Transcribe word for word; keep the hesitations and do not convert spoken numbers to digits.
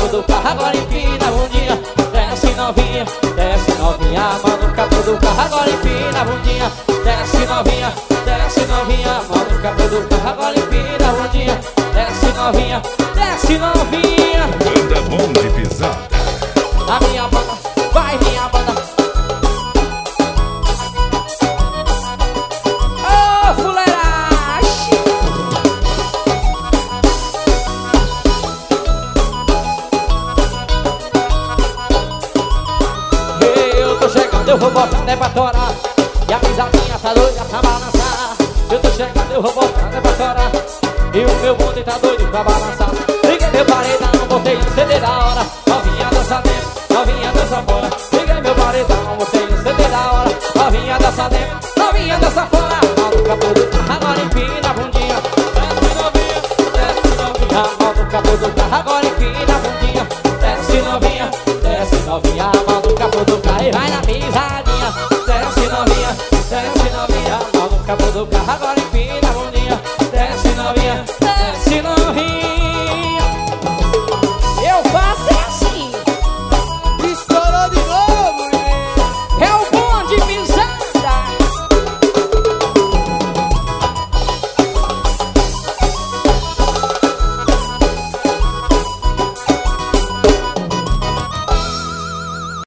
capô do carro, agora empina a bundinha. Desce novinha, desce novinha, a mão no capô do carro, agora empina a bundinha. Desce novinha, desce novinha, a mão no capô do carro, agora empina a bundinha. Desce novinha, desce novinha. Banda Bom de Pisada. A minha banda, vai minha banda. Ô, fuleiragem! Eu tô chegando, eu vou botando é pra torar. E a pisadinha tá doida pra balançar. Eu tô chegando, eu vou botando é pra torar. E o meu bonde tá doido pra balançar. Liguei meu paredão, botei um C D da hora. Novinha dança dentro, novinha dança fora. Liguei meu paredão, botei um C D da hora. Novinha dança dentro, novinha dança fora. Mão no capô do carro, agora empina a bundinha. Desce novinha, desce novinha. Mão no capô do carro, agora empina a bundinha. Desce novinha, desce novinha. Mão no capô do carro e vai na pisadinha. Desce novinha, desce novinha. Mão no capô do carro, agora